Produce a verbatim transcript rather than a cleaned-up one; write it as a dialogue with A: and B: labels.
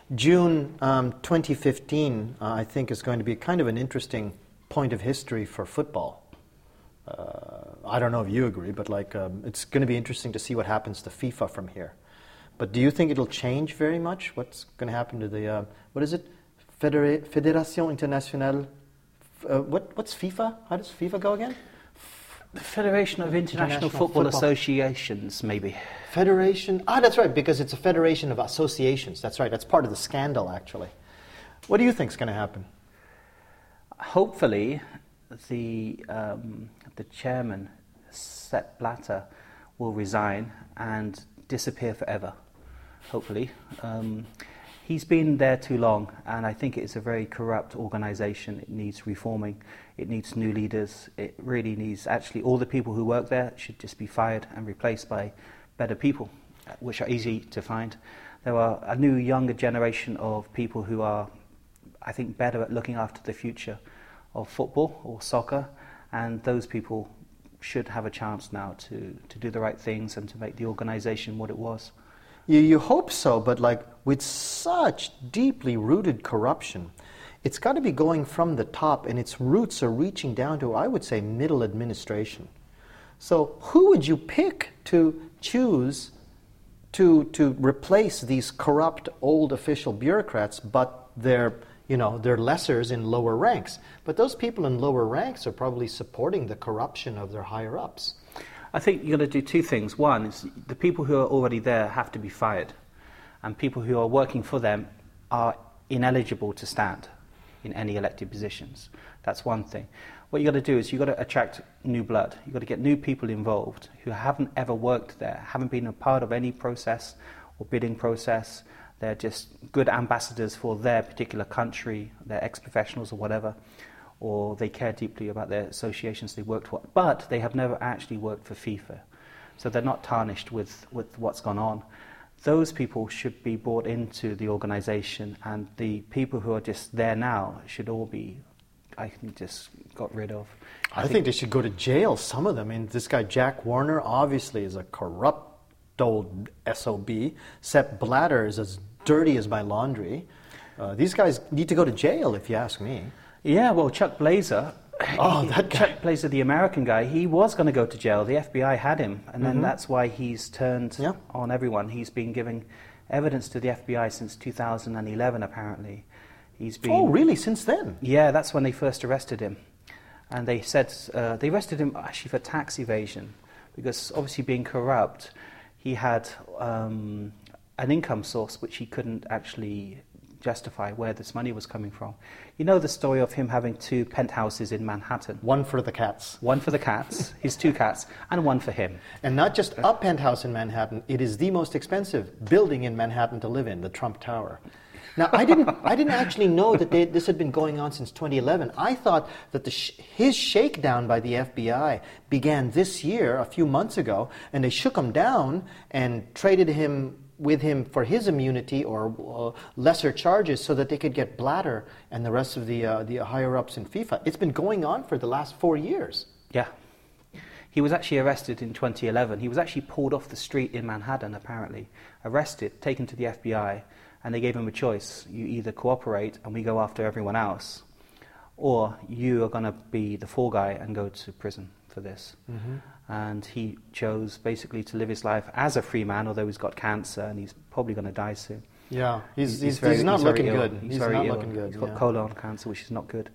A: June um, twenty fifteen, uh, I think, is going to be kind of an interesting point of history for football. Uh, I don't know if you agree, but like um, it's going to be interesting to see what happens to FIFA from here. But do you think it'll change very much? What's going to happen to the, uh, what is it? Federa- Fédération Internationale. Uh, what, what's FIFA? How does FIFA go again?
B: The Federation of International,
A: International
B: Football,
A: Football
B: Associations, maybe.
A: Federation. Ah, that's right, because it's a federation of associations. That's right. That's part of the scandal, actually. What do you think is going to happen?
B: Hopefully, the um, the chairman, Sepp Blatter, will resign and disappear forever. Hopefully. Um, he's been there too long, and I think it's a very corrupt organisation. It needs reforming. It needs new leaders. It really needs, actually, all the people who work there should just be fired and replaced by better people, which are easy to find. There are a new, younger generation of people who are, I think, better at looking after the future of football or soccer, and those people should have a chance now to, to do the right things and to make the organisation what it was.
A: You, you hope so, but like with such deeply rooted corruption, it's got to be going from the top, and its roots are reaching down to, I would say, middle administration. So who would you pick to choose to to replace these corrupt old official bureaucrats, but they're, you know, they're lessers in lower ranks? But those people in lower ranks are probably supporting the corruption of their higher-ups.
B: I think you've got to do two things. One is the people who are already there have to be fired, and people who are working for them are ineligible to stand in any elected positions. That's one thing. What you've got to do is you've got to attract new blood. You've got to get new people involved who haven't ever worked there, haven't been a part of any process or bidding process. They're just good ambassadors for their particular country, they're ex-professionals or whatever, or they care deeply about their associations they worked for, but they have never actually worked for FIFA. So they're not tarnished with, with what's gone on. Those people should be brought into the organisation, and the people who are just there now should all be, I think, just got rid of.
A: I, I think, think they should go to jail, some of them. I mean, this guy Jack Warner obviously is a corrupt old S O B. Sepp Blatter is as dirty as my laundry. Uh, these guys need to go to jail, if you ask me.
B: Yeah, well, Chuck Blazer,
A: oh, that guy.
B: Chuck Blazer, the American guy, he was going to go to jail. The F B I had him, and then mm-hmm. that's why he's turned yeah. on everyone. He's been giving evidence to the F B I since two thousand eleven, apparently. He's been.
A: Oh, really? Since then?
B: Yeah, that's when they first arrested him, and they said uh, they arrested him actually for tax evasion, because obviously being corrupt, he had um, an income source which he couldn't actually justify where this money was coming from. You know the story of him having two penthouses in Manhattan.
A: One for the cats.
B: One for the cats, his two cats, and one for him.
A: And not just a penthouse in Manhattan, it is the most expensive building in Manhattan to live in, the Trump Tower. Now, I didn't I didn't actually know that they, this had been going on since twenty eleven. I thought that the sh- his shakedown by the F B I began this year, a few months ago, and they shook him down and traded him with him for his immunity or uh, lesser charges so that they could get Blatter and the rest of the uh, the higher-ups in FIFA. It's been going on for the last four years.
B: Yeah. He was actually arrested in twenty eleven. He was actually pulled off the street in Manhattan, apparently, arrested, taken to the F B I, and they gave him a choice. You either cooperate and we go after everyone else, or you are going to be the fall guy and go to prison for this. Mm-hmm. And he chose basically to live his life as a free man, although he's got cancer and he's probably going to die soon.
A: Yeah, he's, he's, he's,
B: very,
A: he's not
B: he's
A: looking
B: very
A: good.
B: He's,
A: he's
B: very
A: not
B: ill.
A: looking good.
B: He's got
A: yeah.
B: colon cancer, which is not good.